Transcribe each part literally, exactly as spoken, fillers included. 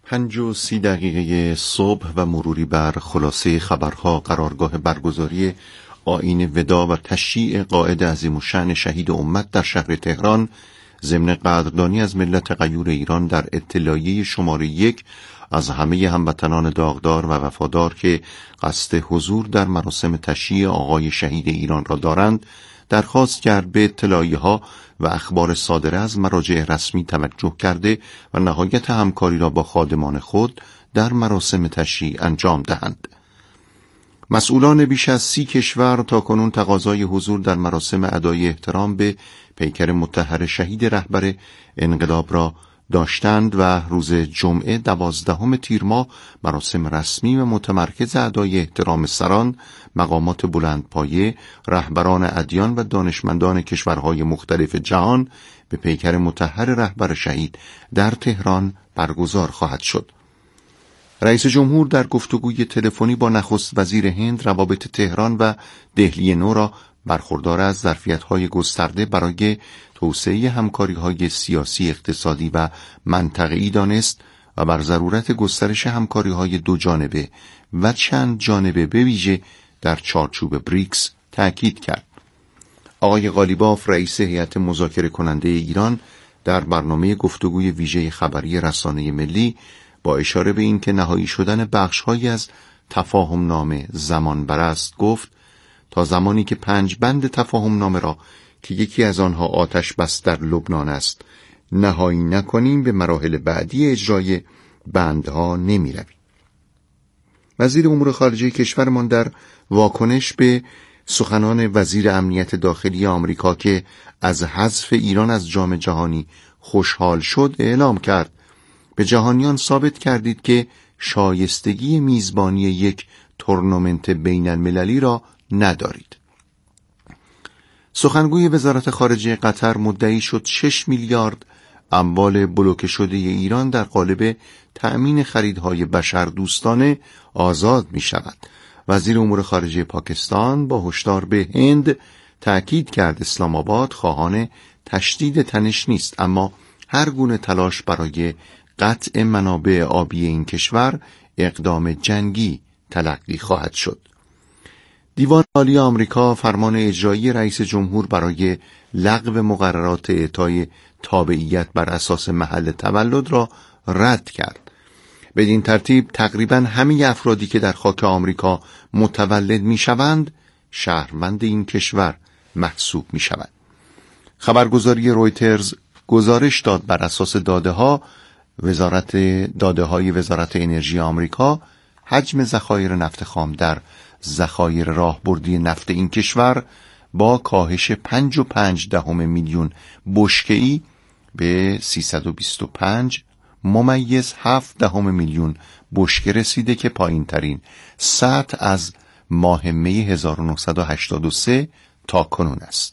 پنج و سی دقیقه صبح و مروری بر خلاصه خبرها قرارگاه برگزاری آیین ودا و تشییع قائد عظیم الشأن شهید امت در شهر تهران ضمن قدردانی از ملت غیور ایران در اطلاعیه شماره یک از همه هموطنان داغدار و وفادار که قصد حضور در مراسم تشییع آقای شهید ایران را دارند درخواست کرد به اطلاعیه‌ها و اخبار صادره از مراجع رسمی توجه کرده و نهایت همکاری را با خادمان خود در مراسم تشییع انجام دهند. مسئولان بیش از سی کشور تاکنون تقاضای حضور در مراسم ادای احترام به پیکر مطهر شهید رهبر انقلاب را داشتند و روز جمعه دوازدهم تیر ماه مراسم رسمی و متمرکز ادای احترام سران، مقامات بلندپایه، رهبران ادیان و دانشمندان کشورهای مختلف جهان به پیکر مطهر رهبر شهید در تهران برگزار خواهد شد. رئیس جمهور در گفتگوی تلفنی با نخست وزیر هند روابط تهران و دهلی نو را برخوردار از ظرفیت‌های گسترده برای توسعه همکاری‌های سیاسی، اقتصادی و منطقه‌ای دانست و بر ضرورت گسترش همکاری‌های دو جانبه و چند جانبه به ویژه در چارچوب بریکس تأکید کرد. آقای قالیباف رئیس هیئت مذاکره کننده ایران در برنامه گفتگوی ویژه خبری رسانه ملی با اشاره به اینکه نهایی شدن بخش‌هایی از تفاهم نامه زمان بر است گفت تا زمانی که پنج بند تفاهم نامه را که یکی از آنها آتش بس در لبنان است نهایی نکنیم به مراحل بعدی اجرای بندها نمی رویم. وزیر امور خارجه کشورمان در واکنش به سخنان وزیر امنیت داخلی آمریکا که از حذف ایران از جام جهانی خوشحال شد اعلام کرد: به جهانیان ثابت کردید که شایستگی میزبانی یک تورنمنت بین المللی را ندارید. سخنگوی وزارت خارجه قطر مدعی شد شش میلیارد اموال بلوکه شده ایران در قالب تأمین خریدهای بشردوستانه آزاد می شود. وزیر امور خارجه پاکستان با هشدار به هند تأکید کرد اسلام آباد خواهان تشدید تنش نیست، اما هر گونه تلاش برای قطع منابع آبی این کشور اقدام جنگی تلقی خواهد شد. دیوان عالی آمریکا فرمان اجرایی رئیس جمهور برای لغو مقررات اعطای تابعیت بر اساس محل تولد را رد کرد. بدین ترتیب تقریباً همه افرادی که در خاک آمریکا متولد میشوند شهروند این کشور محسوب میشوند. خبرگزاری رویترز گزارش داد بر اساس داده ها وزارت داده های وزارت انرژی آمریکا حجم ذخایر نفت خام در ذخایر راهبردی نفت این کشور با کاهش پنج و پنج دهم میلیون بشکه‌ای به سیصد و بیست و پنج ممیز هفت دهم میلیون بشکه رسیده که پایین ترین سطح از ماه می هزار و نهصد و هشتاد و سه تا کنون است.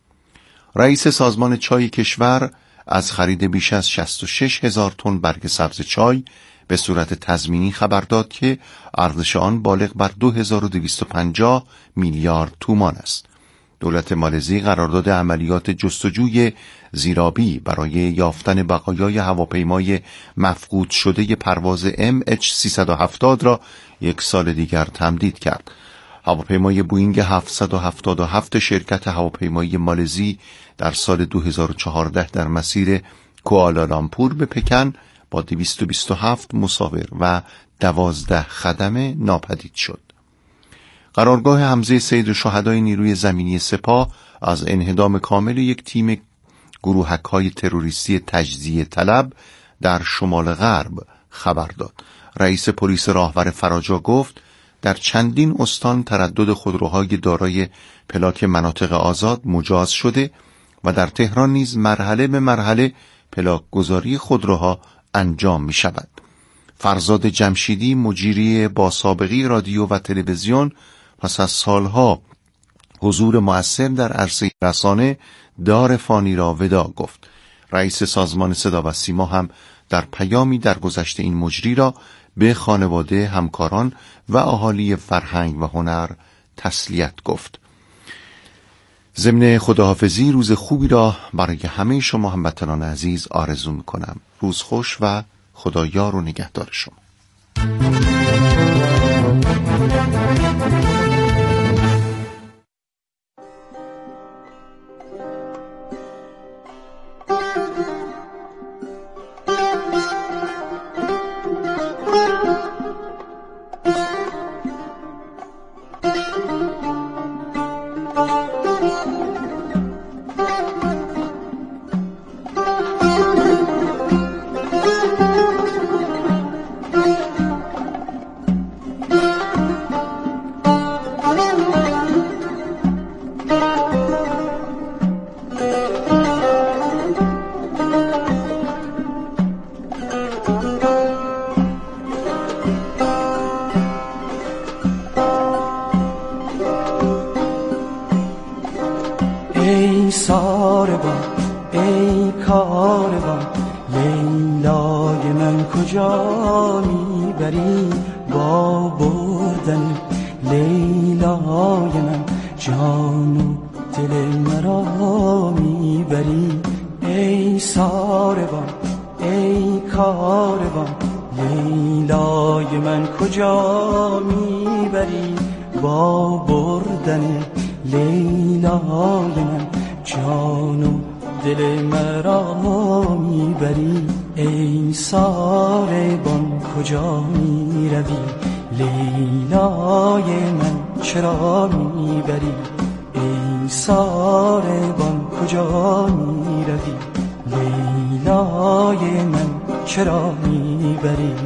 رئیس سازمان چای کشور از خرید بیش از شصت و شش هزار تن برگ سبز چای به صورت تضمینی خبر داد که ارزش آن بالغ بر دو هزار و دویست و پنجاه میلیارد تومان است. دولت مالزی قرارداد عملیات جستجوی زیرآبی برای یافتن بقایای هواپیمای مفقود شده پرواز ام اچ سیصد و هفتاد را یک سال دیگر تمدید کرد. هواپیمای بوئینگ هفتصد و هفتاد و هفت شرکت هواپیمایی مالزی در سال دو هزار و چهارده در مسیر کوالالامپور به پکن با دویست و بیست و هفت مسافر و دوازده خدمه ناپدید شد. قرارگاه حمزه سید شهدای نیروی زمینی سپاه از انهدام کامل یک تیم گروهک‌های تروریستی تجزیه طلب در شمال غرب خبر داد. رئیس پلیس راهور فراجا گفت در چندین استان تردد خودروهای دارای پلاک مناطق آزاد مجاز شده و در تهران نیز مرحله به مرحله پلاک گذاری خودروها انجام می شود. فرزاد جمشیدی مجری با سابقه رادیو و تلویزیون پس از سالها حضور مؤثر در عرصه رسانه دار فانی را ودا گفت. رئیس سازمان صدا و سیما هم در پیامی در گذشت این مجری را به خانواده، همکاران و اهالی فرهنگ و هنر تسلیت گفت. ضمن خداحافظی روز خوبی را برای همه شما هموطنان عزیز آرزو می‌کنم. روز خوش و خدا یار و نگهدار شما. ای ساربان ای کاروان لیلای من کجا میبری با بردن لیلای من جان و دل مرا میبری ای ساربان ای کاروان لیلای من کجا میبری با بردن لیلای من جان و دل مرا میبری ای ساربان کجا میروی لیلای من چرا میبری ای ساربان کجا میروی لیلای من چرا میبری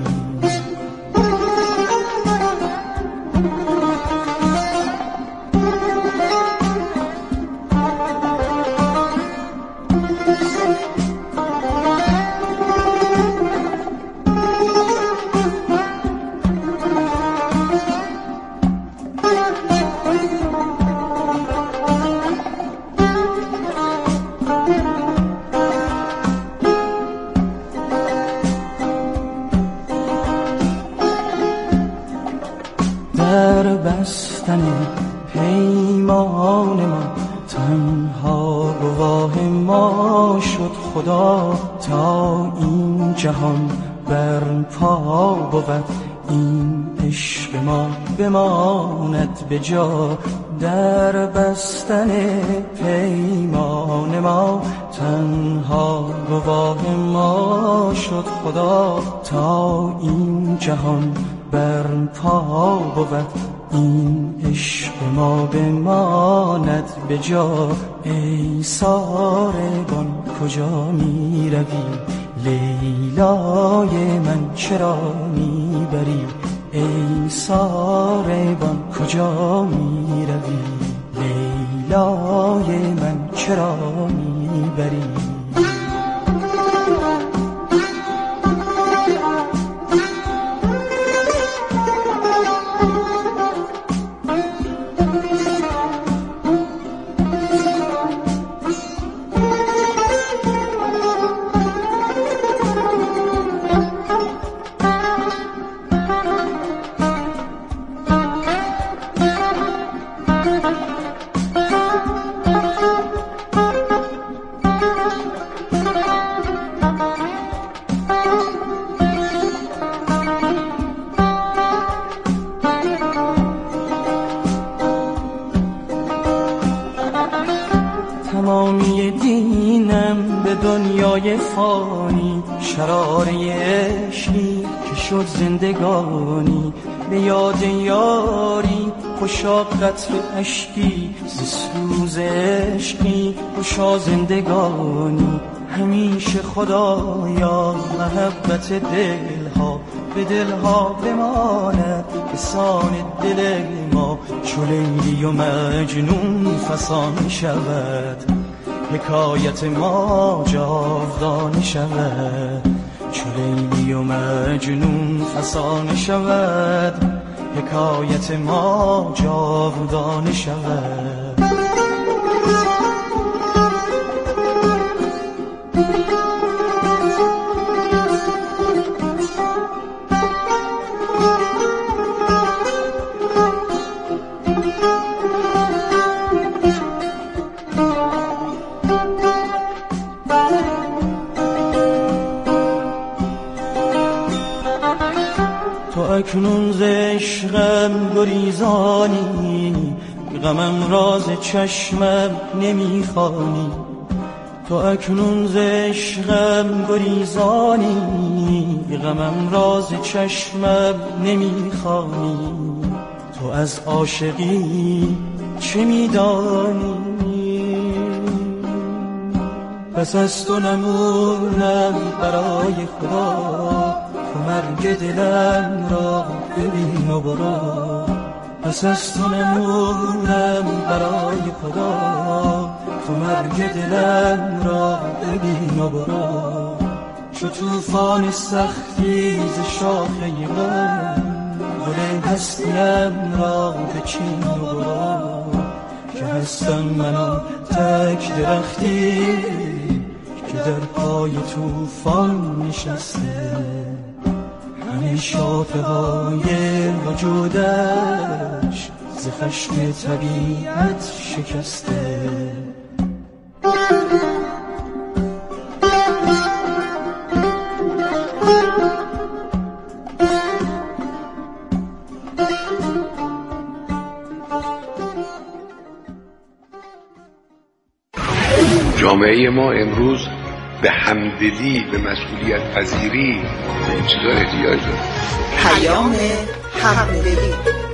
در بستن پیمان ما تنها گواه ما شد خدا تا این جهان برپا بود این عشق ما بماند به جا در بستن پیمان ما تنها گواه ما شد خدا تا این جهان برپا بود این عشق ما بماند به جا ای ساربان کجا می روی لیلای من چرا می بری ای ساربان کجا می روی لیلای من چرا می بری تمامی دینم به دنیای فانی شراره عشقی که شد زندگانی به یاد یاری خوشا قطر اشکی ز سوز عشقی خوشا زندگانی همیشه خدایا محبت دلها به دلها بماند به سان دل ما چو لیلی و مجنون فسانه شود حکایت ما جاودانه شود چو لیلی و مجنون فسانه شود حکایت ما جاودانه شود تو اکنون ز عشقم گریزانی، غمم راز چشمم نمیخوانی. تو اکنون ز عشقم گریزانی، غمم راز چشمم نمیخوانی. تو از عاشقی چه میدانی؟ پس از تو نمونم برای خدا، تو مرگ دلم را ببین و برو. پس از تو نمونم برای خدا، تو مرگ دلم را ببین و برو. چو طوفان سختی ز شاخه غم، گل هستیم را بچین و برو. که هستم من تک درختی که در پای طوفان نشسته، همه شاخه های وجودش ز خشم طبیعت شکسته. جامعه ما امروز به همدلی، به مسئولیت پذیری، به این چیزا احتیاج داره. پیام همدلی.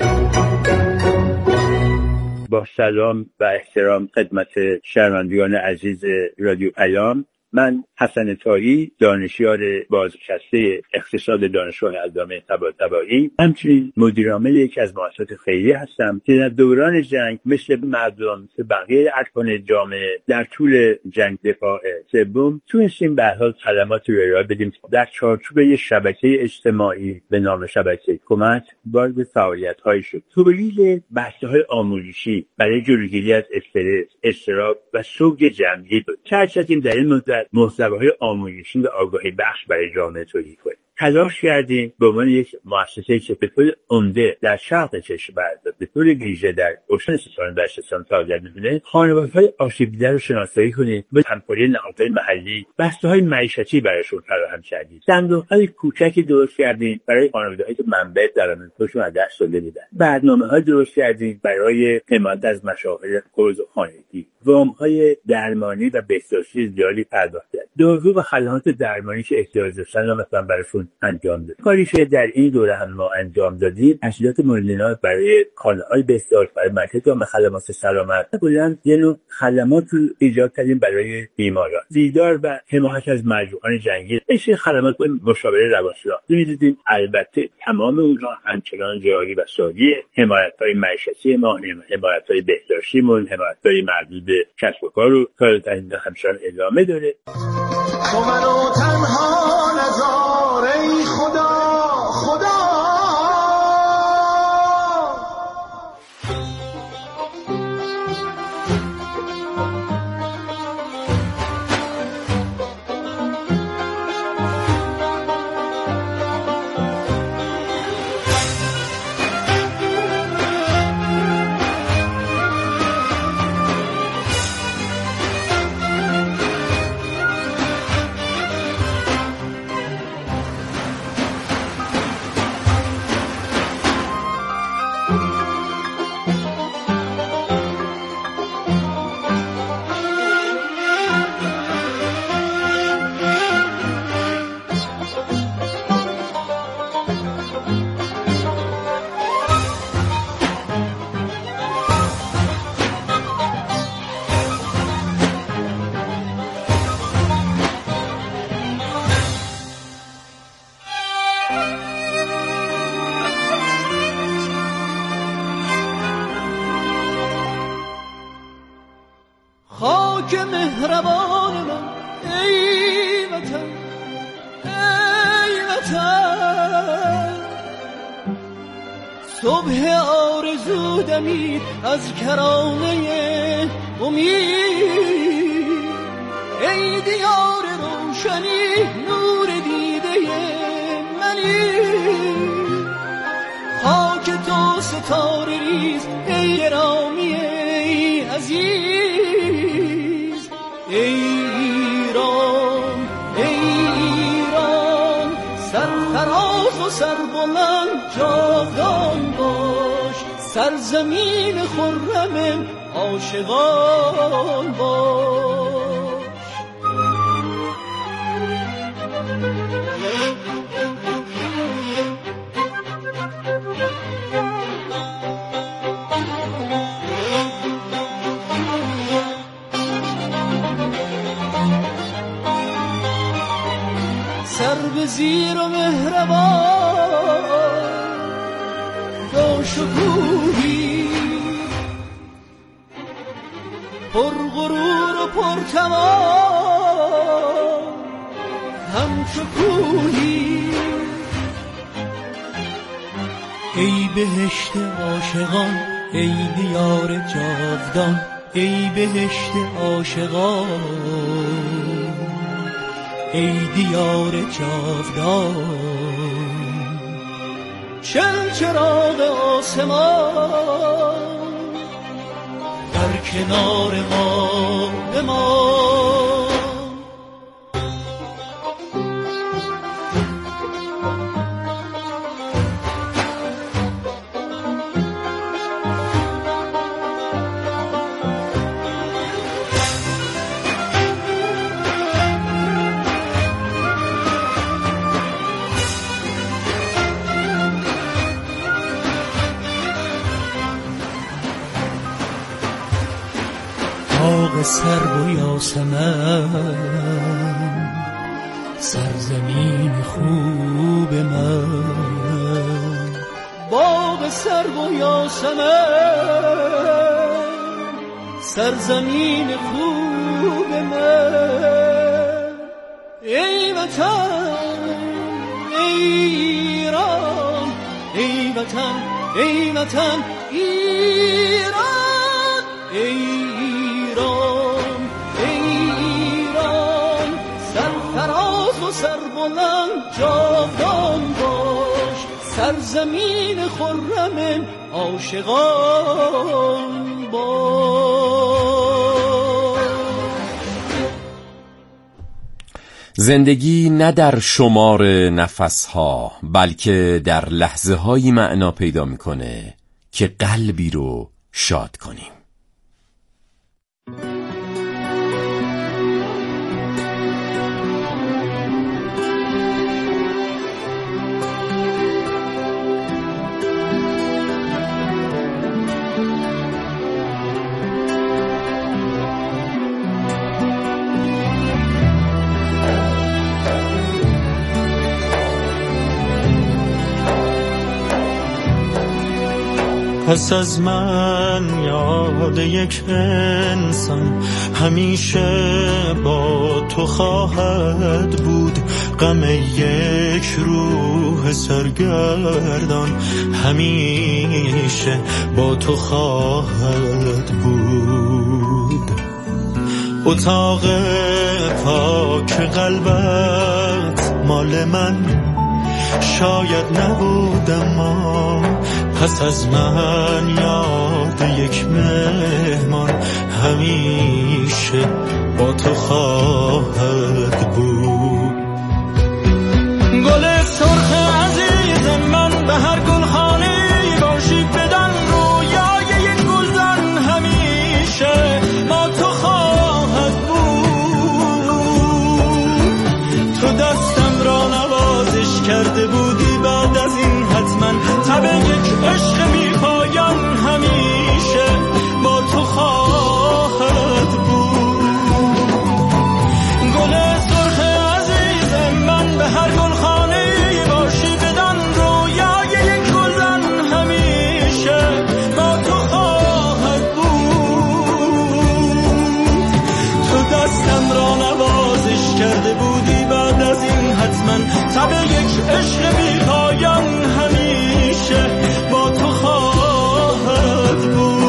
با سلام و احترام خدمت شنوندگان عزیز رادیو پیام، من حسن طایی، دانشیار بازنشسته اقتصاد دانشگاه علامه طباطبایی، همچنین مدیرعامل یکی از مؤسسات خیریه هستم که در دوران جنگ مثل مردم مثل بقیه ارکان جامعه در طول جنگ دفاع سوم تونستیم به هر حال خدماتی رو ارائه بدیم. در چارچوب یک شبکه اجتماعی به نام شبکه کمک وارد فعالیت‌هایی شد. تولید بحث‌های آموزشی برای جلوگیری از استرس، اضطراب و سوگ جمعی بود. چرچتیم در این مدت محتواهای آموزشی و آگاهی بخش برای جامعه تولید کنیم. تلاش کردیم به عنوان یک مؤسسه که به طور عمده در شرق کشور به طور ویژه در استان سیستان و بلوچستان فعالیت می‌کنه، خانواده‌های آسیب دیده رو شناسایی کنیم و همکاری نهادهای محلی بحث‌های معیشتی برایشون فراهم کردیم. صندوق‌های کوچکی درست کردیم برای خانواده‌هایی که منبع درآمدشون از دست داده بودن. برنامه‌های درست کردیم برای حمایت از مشاغل قرض خانگی. وام‌های درمانی و بهداشتی زیادی پرداخت کردیم. دارو و خدمات درمانی که احتیاج داشتن مثلا براشون انجام داد. کاری که در این دوره هم ما انجام دادیم، تسهیلات مورد نیاز برای خانه‌های بهداشت، برای مرکز جامعه خدمات سلامت، کلاً یه نوع خدمات رو ایجاد کردیم برای بیماران. دیدار و حمایت از مجروحان جنگی، این خدمات مشاوره روانشناس می‌دیدیم. البته تمام اونها همچنان جاری و ساری حمایت‌های معیشتی ما، حمایت‌های بهداشتی ما، حمایت‌های مربوط به کسب و کار رو کار همچنان ادامه داره. تو منو تنها نذار ای خدا خدا. خاک مهربان من ای وطن، ای وطن. صبح آرزو دمید از کرانه امید، ای دیار روشنی نور دیده منی. خاک تو ستاره ریز ای گرامی ای عزیز، ای ایران ای ایران سرفراز سرفراز و سربلند جاودان باش، سرزمین خرم عاشقان باش. سر به زیر و مهربان با شکوهی، پر غرور و پر کمال همچو کوهی. ای بهشت عاشقان، ای دیار جاودان، ای بهشت عاشقان، ای دیار جاودان. چل چراغ آسمان در کنار ما بمان. باغ سرو و یاسمن، سرزمین خوب من. باغ سرو و یاسمن، سرزمین خوب من. ای وطن ای ایران، ای وطن ای وطن ایران، ای سربلند جاودان باش، سرزمین خرم عاشقان باش. زندگی نه در شمار نفسها، بلکه در لحظه هایی معنا پیدا میکنه که قلبی رو شاد کنیم. پس از من یاد یک انسان همیشه با تو خواهد بود. غم یک روح سرگردان همیشه با تو خواهد بود. اتاق پاک قلبت مال من شاید نبود، اما پس از من یاد یک مهمان همیشه با تو خواهد بود. گل سرخ عزیز من به هر گلخانه‌ای باشی، بدن رویای یک گلزن همیشه با تو خواهد بود. تو دستم را نوازش کرده بودی، بعد از این حتما تب یک عشق بی پایان همیشه با تو خواهد بود. گل سرخ عزیز من به هر گلخانه‌ای باشی، بدن رویای یک گلزن همیشه با تو خواهد بود. تو دستم را نوازش کرده بودی، بعد از این حتما تب یک عشق بی پایان همیشه با تو خواهد بود.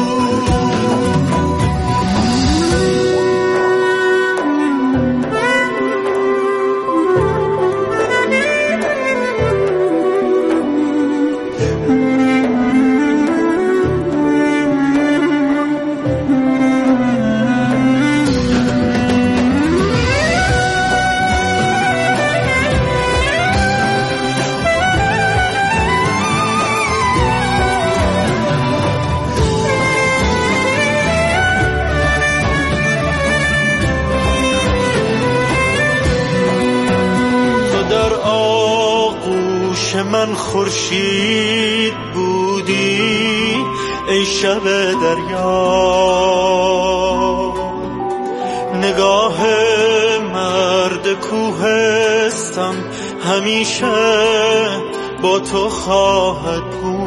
آغوش من خورشید بودی ای شب دریا، نگاه مرد کوهستان همیشه با تو خواهد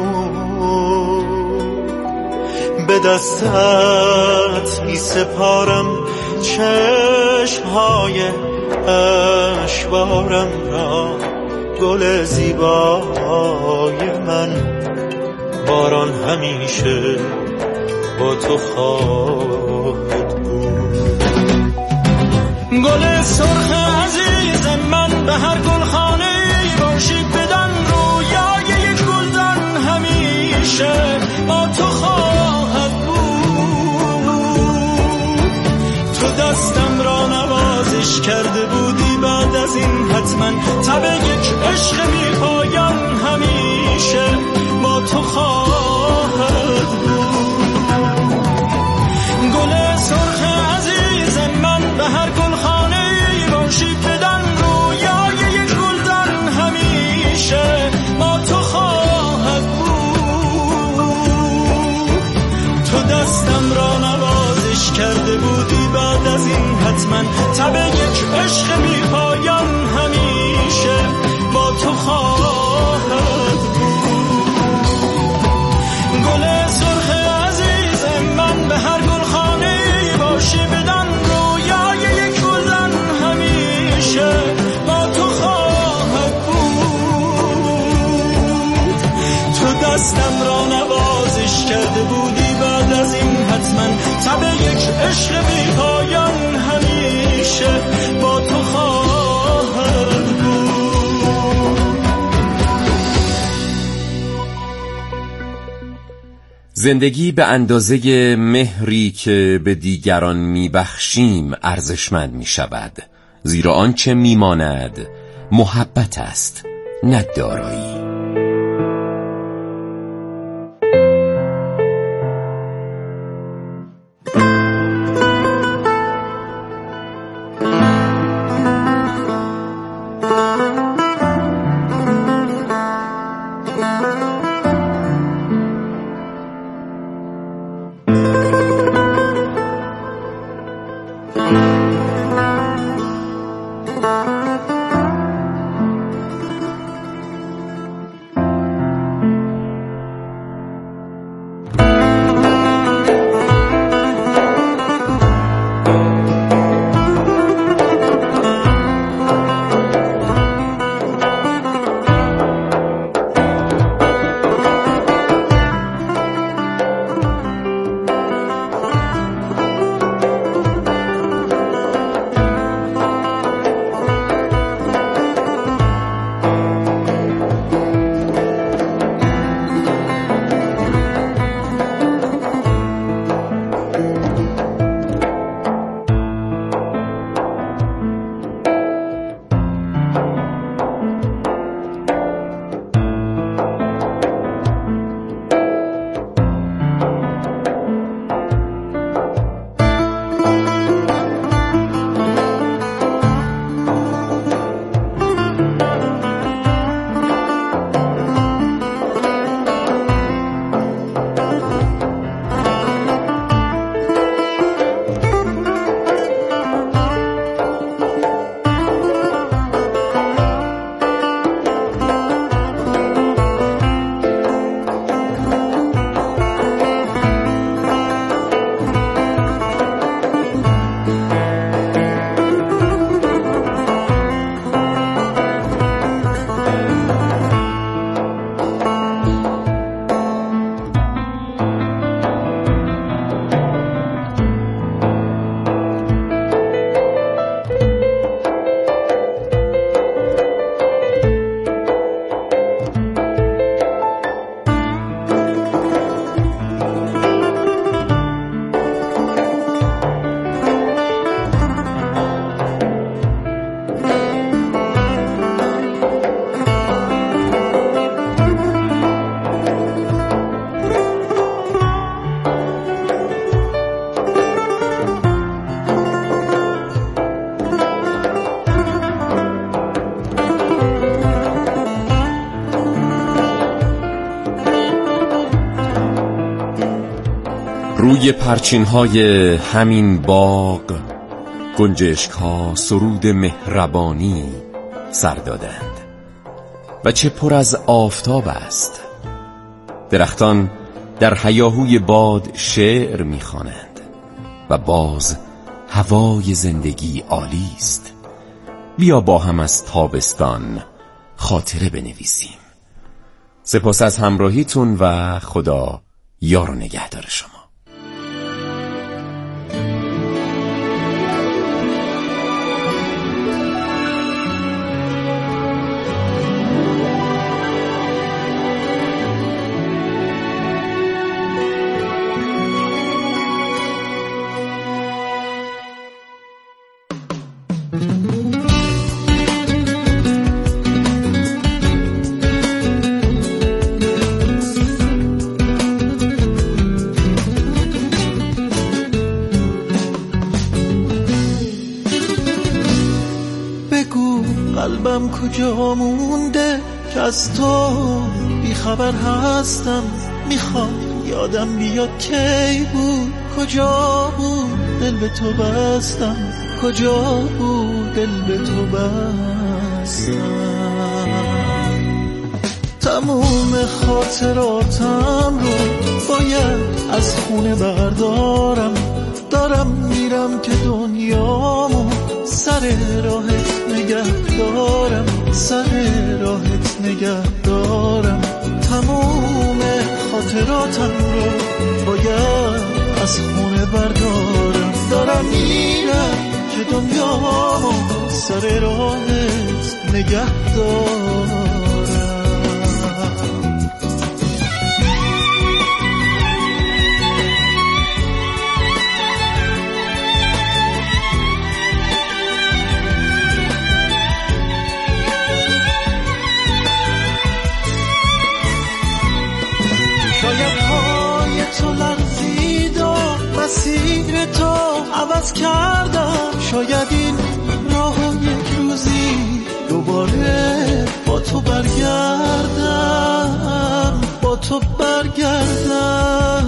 بود. به دستت می سپارم چشمهای اشوارم را، گل زیبای من، باران همیشه با تو خواهد بود. گل سرخ عزیز من به هر گلخانه باشی، بدن رویای یک گلدان همیشه با تو خواهد بود. تو دستم را نوازش کرده بودی، بعد از این حتما تب یک عشق بی پایان همیشه با تو خواهد بود. گل سرخ عزیز من به هر گلخانه باشی، بدن رویای یک گلدان همیشه با تو خواهد بود. تو دستم را نوازش کرده بودی، بعد از این حتما تب یک عشق بی پایان همیشه با تو خواهد بود. گل سرخ عزیز من به هر گلخانه باشی، بدن رویای یک گلدان همیشه با تو خواهد بود. تو دستم را نوازش کرده بودی، بعد از این حتما تب یک عشق بی پایان همیشه با تو خواهد بود. زندگی به اندازه مهری که به دیگران میبخشیم ارزشمند میشود، زیرا آنچه میماند محبت است، نه دارایی. روی پرچین‌های همین باغ گنجشک‌ها سرود مهربانی سر دادند و چه پر از آفتاب است. درختان در هیاهوی باد شعر می‌خوانند و باز هوای زندگی عالی است. بیا با هم از تابستان خاطره بنویسیم. سپاس از همراهیتون و خدا یار و نگهدار شما. قلبم کجا مونده که از تو بیخبر هستم، میخوام یادم بیاد کی بود، کجا بود دل به تو بستم، کجا بود دل به تو بستم. تموم خاطراتم رو باید از خونه بردارم، دارم میرم که دنیامو سر راهت نگه دارم، سر راهت نگه دارم. تموم خاطراتم رو باید از خونه بردارم، دارم میرم که دنیامو سر راهت نگه دارم. مسیر تو عوض کردم، شاید این راه یک روزی دوباره با تو برگردم، با تو برگردم.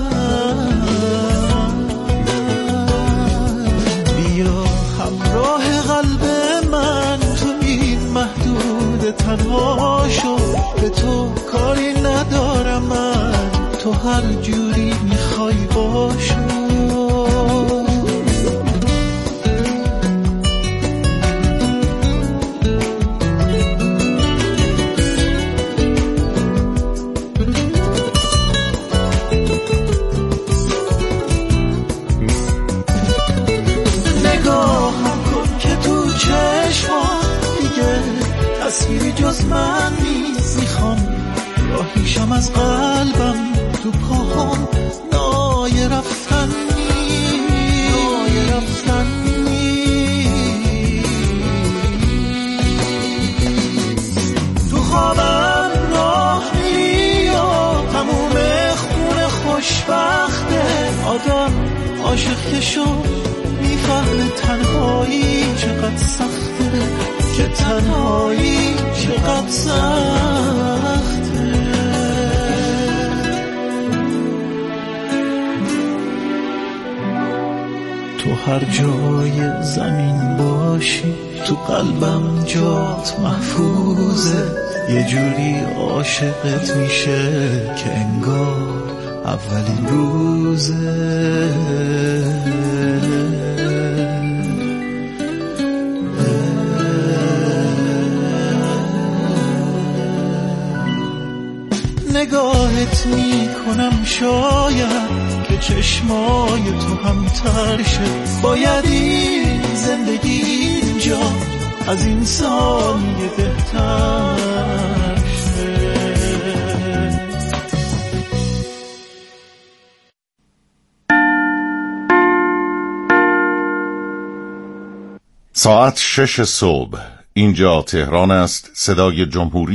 بیا همراه قلب من تو این محدود تنها شو، به تو کاری ندارم من، تو هر جوری میخوای باشو. تصویری جز من نیست، میخوام راهیشم از قلبم تو پاهم نای رفتن نیست، نای رفتن نیست. تو خوابم راه میری و تموم خونه خوشبخته، آدم عاشق که شد میفهمه تنهایی چقدر سخته، که تنهایی چقدر سخته. تو هر جای زمین باشی تو قلبم جات محفوظه، یه جوری عاشقت میشه که انگار اولین روزه. نگاهت میکنم شاید که چشمای تو هم ترشه، باید این زندگی اینجا از این ثانیه بهتر شه. ساعت شش صبح، اینجا تهران است. صدای جمهوری